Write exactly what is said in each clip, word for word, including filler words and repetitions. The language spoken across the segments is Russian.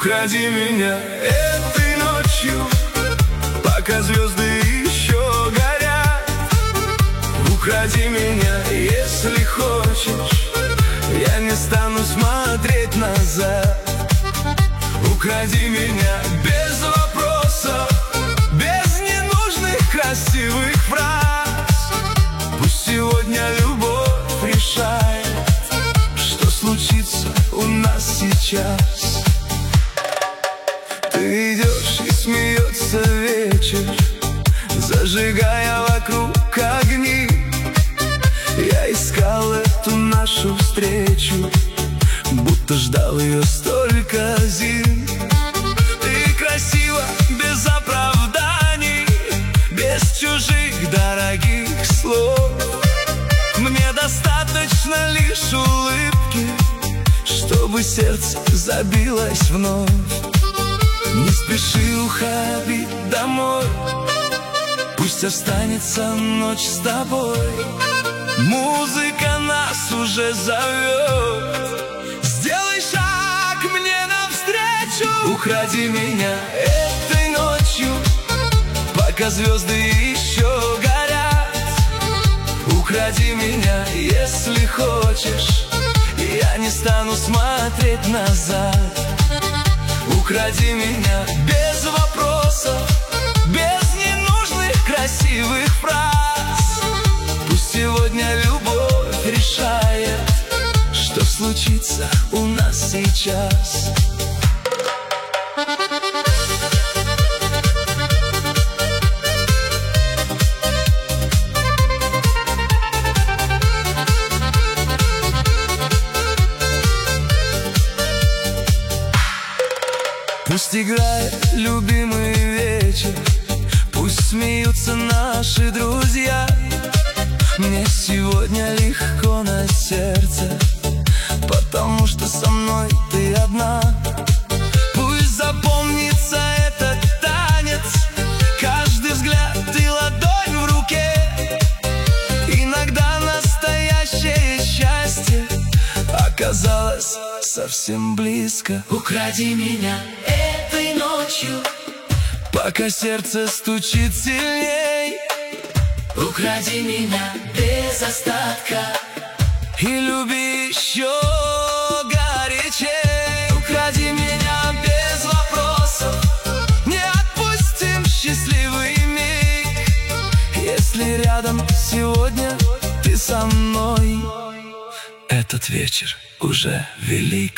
Укради меня этой ночью, пока звезды еще горят. Укради меня, если хочешь, я не стану смотреть назад. Укради меня без вопросов, без ненужных красивых фраз. Пусть сегодня любовь решает, что случится у нас сейчас. Ты идешь, и смеется вечер, зажигая вокруг огни. Я искал эту нашу встречу, будто ждал ее столько зим. Ты красива без оправданий, без чужих дорогих слов. Мне достаточно лишь улыбки, чтобы сердце забилось вновь. Не спеши уходить домой, пусть останется ночь с тобой. Музыка нас уже зовет, сделай шаг мне навстречу. Укради меня этой ночью, пока звезды еще горят. Укради меня, если хочешь, я не стану смотреть назад. Укради меня без вопросов, без ненужных красивых фраз. Пусть сегодня любовь решает, что случится у нас сейчас. Пусть играет любимый вечер, пусть смеются наши друзья. Мне сегодня легко на сердце, потому что со мной ты одна. Пусть запомнится этот танец, каждый взгляд и ладонь в руке. Иногда настоящее счастье оказалось совсем близко. Укради меня этой ночью, пока сердце стучит сильней. Укради меня без остатка и люби еще горячей. Укради меня без вопросов, не отпустим счастливый миг. Если рядом сегодня ты со мной, этот вечер уже велик.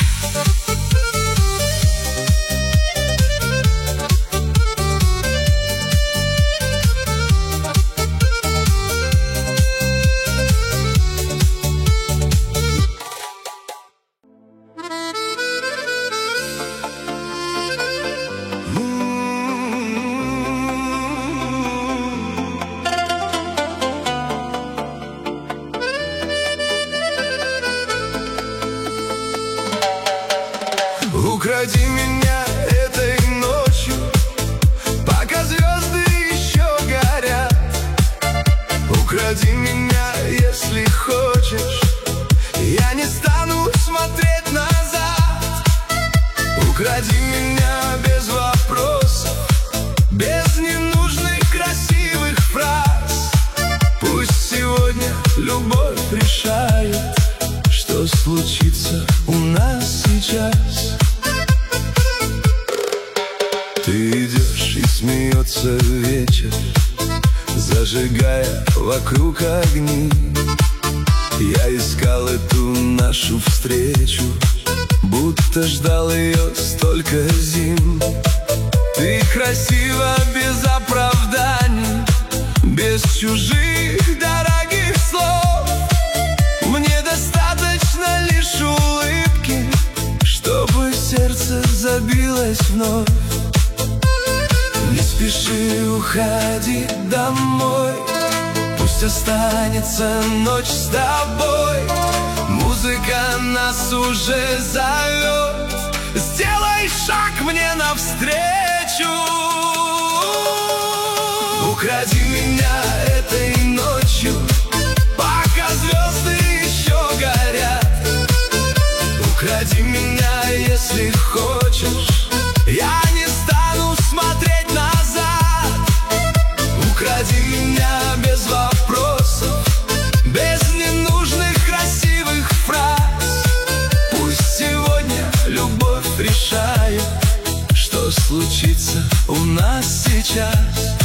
Укради меня этой ночью, пока звезды еще горят. Укради меня, если хочешь, я не стану смотреть назад. Укради меня без вопросов, без ненужных красивых фраз. Пусть сегодня любовь решает, что случится у нас сейчас. Ты идешь, и смеется вечер, зажигая вокруг огни. Я искал эту нашу встречу, будто ждал ее столько зим. Ты красива без оправданий, без чужих дорогих слов. Мне достаточно лишь улыбки, чтобы сердце забилось вновь. Не спеши уходить домой, пусть останется ночь с тобой. Музыка нас уже зовет, сделай шаг мне навстречу. Укради меня этой ночью, пока звезды еще горят. Укради меня меня, если хочешь. Я не стану смотреть назад. Укради меня без вопросов, без ненужных красивых фраз. Пусть сегодня любовь решает, что случится у нас сейчас.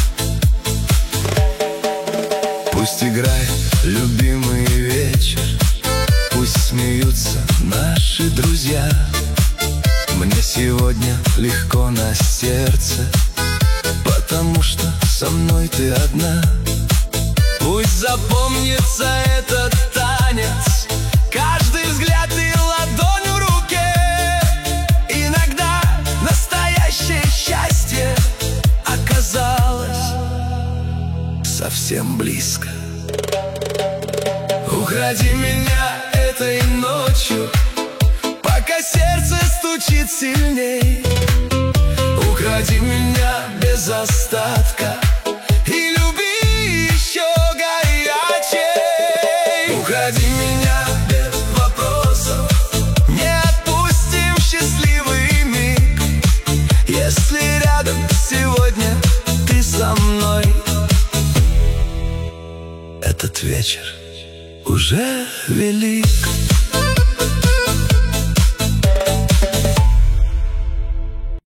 Пусть играет любимый вечер, пусть смеются наши друзья. Мне сегодня легко на сердце, потому что со мной ты одна. Пусть запомнится этот танец, каждый взгляд и ладонь в руке. Иногда настоящее счастье оказалось совсем близко. Укради меня этой ночью, пока сердце стучит сильней. Укради меня без остатка и люби еще горячей. Укради меня без вопросов, не отпустим счастливый миг. Если рядом сегодня ты со мной, этот вечер уже велик.